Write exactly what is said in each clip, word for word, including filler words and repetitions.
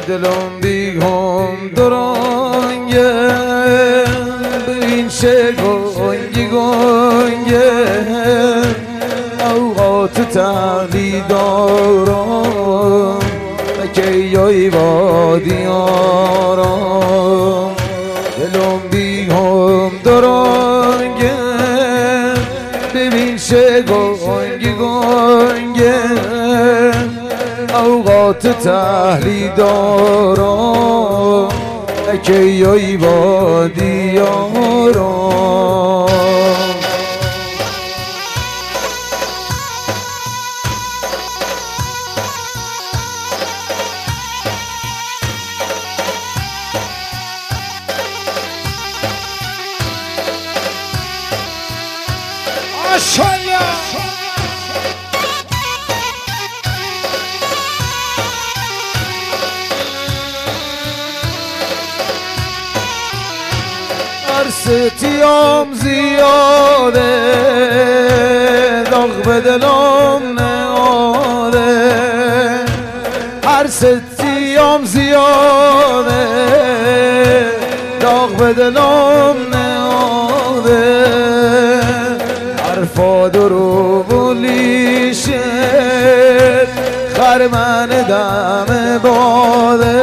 دلم بیگم درانگه ببین چه گنگی گنگه اوقات تقلی دارم که یای وادی آرام دلم بیگم درانگه ببین چه گنگی گنگه اوقات تحلی دارم که یای وادی آرام ستیام زیاده داغ به دلم نهاده هر ستیام زیاده داغ به دلم نهاده حرفا درو بولیشه خرمن دم باده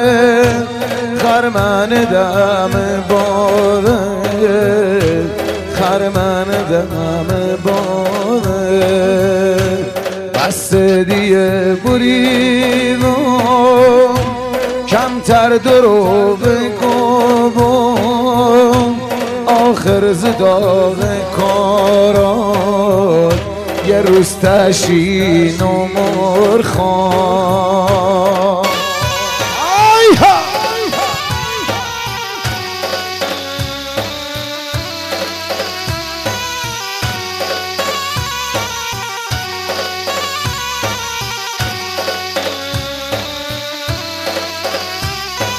خرمن دم باده خرمن دم باده بس دیه بریدم کمتر درو بگم آخر زداغ کارات یه روز تشین و مرخان